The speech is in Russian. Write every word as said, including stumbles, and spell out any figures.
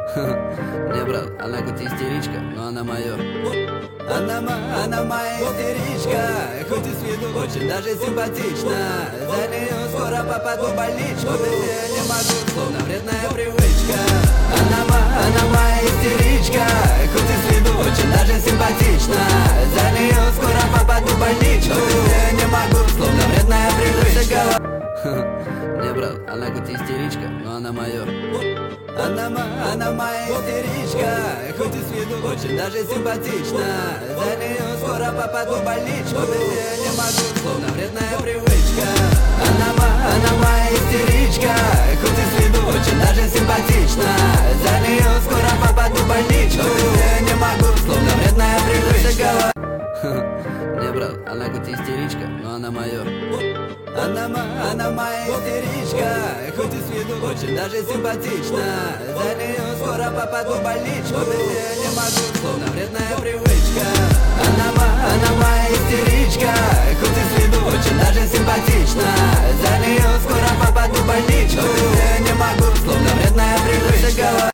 Не, брат, она хоть истеричка, но она моё. Она, ма- она моя истеричка, хоть и с виду очень даже симпатична. За нее скоро попаду в больничку, без нее не могу, словно вредная привычка. Она, ма- она моя истеричка, хоть и с виду очень даже симпатична. За нее скоро попаду в больничку, без нее не могу, словно вредная привычка. Не, брат, она хоть истеричка, но она моё. Она, ма- она моя истеричка, хоть и с виду очень даже симпатична. За нее скоро попаду в больничку, без нее не могу, словно вредная привычка. Она, ма- она моя истеричка, хоть и с виду очень даже симпатична. За нее скоро попаду в больничку, без нее не могу, словно вредная привычка. Не, брат, она хоть истеричка, но она моё. Она, ма- она моя истеричка, хоть и с виду очень даже симпатична. За нее скоро попаду в больничку, без нее не могу, словно вредная привычка. Она